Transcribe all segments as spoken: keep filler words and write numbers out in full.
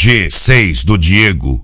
G seis do Diego.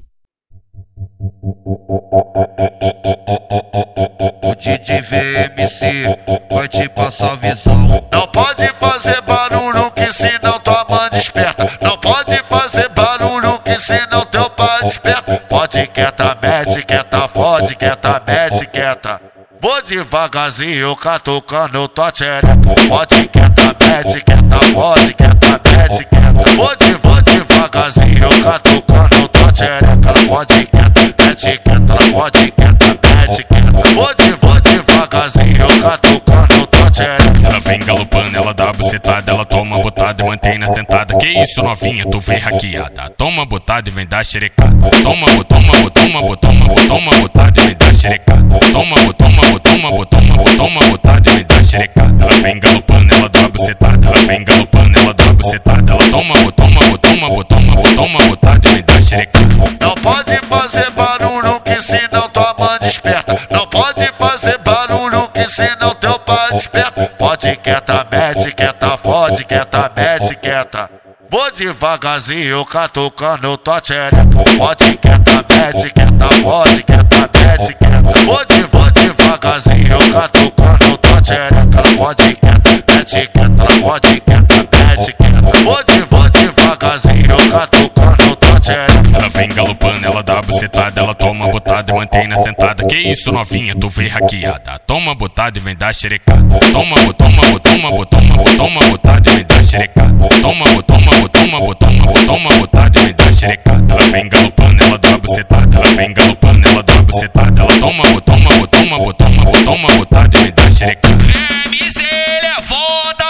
O D J V M C vai te passar a visão. Não pode fazer barulho que senão tua mãe desperta. Não pode fazer barulho que senão teu pai desperta. Fode quieta, mete quieta, fode quieta, mete quieta. Vou devagarzinho catucando tua tchereca. Fode quieta, mete quieta, fode quieta, mete quieta. Vou de, vou devagarzinho catucando tua tchereca. Fode quieta, mete quieta, fode quieta, mete quieta. Vou de, vou devagarzinho catucando tua tchereca. Ela vem galopando, ela dá bucetada, ela toma botada e mantém na sentada. Que isso, novinha, tu vem hackeada. Toma botada e vem dar xerecada. Toma, toma, toma, toma, toma botada e vem dar xerecada. Toma, toma, toma, toma, toma botada e vem dar xerecada. Ela vem galopando, ela dá bucetada. Ela vem galopando, ela dá bucetada. Ela toma, toma, toma, toma, toma botada e vem dar xerecada. Não pode fazer barulho que senão tua mãe desperta. Não pode fazer barulho que senão teu pai desperta. Fode quieta, mete quieta, fode quieta, mete quieta. Vou devagarzinho catucando tua tchereca. Fode quieta, mete quieta, fode quieta, mete quieta. Vou de, vou devagarzinho catucando tua tchereca. Fode quieta, mete quieta, fode quieta, mete quieta. Vou de, vou devagarzinho catucando tua tchereca. Ela vem galopando, ela dá bucetada, ela toma botada e mantém na sentada. Que isso, novinha, tu vem hackeada. Toma botada e vem dar xerecada. Toma, toma, toma, toma, toma botada e vem dar xerecada. Toma, toma, toma, toma, toma botada e vem dar xerecada. Ela vem galopando, ela dá bucetada. Ela vem galopando, ela dá bucetada. Ela toma, toma, toma, toma, toma botada e vem dar xerecada. M C, ele é foda!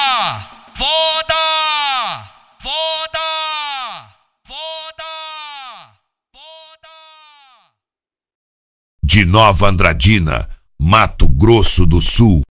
Foda! Foda! Foda! Foda! De Nova Andradina, Mato Grosso do Sul.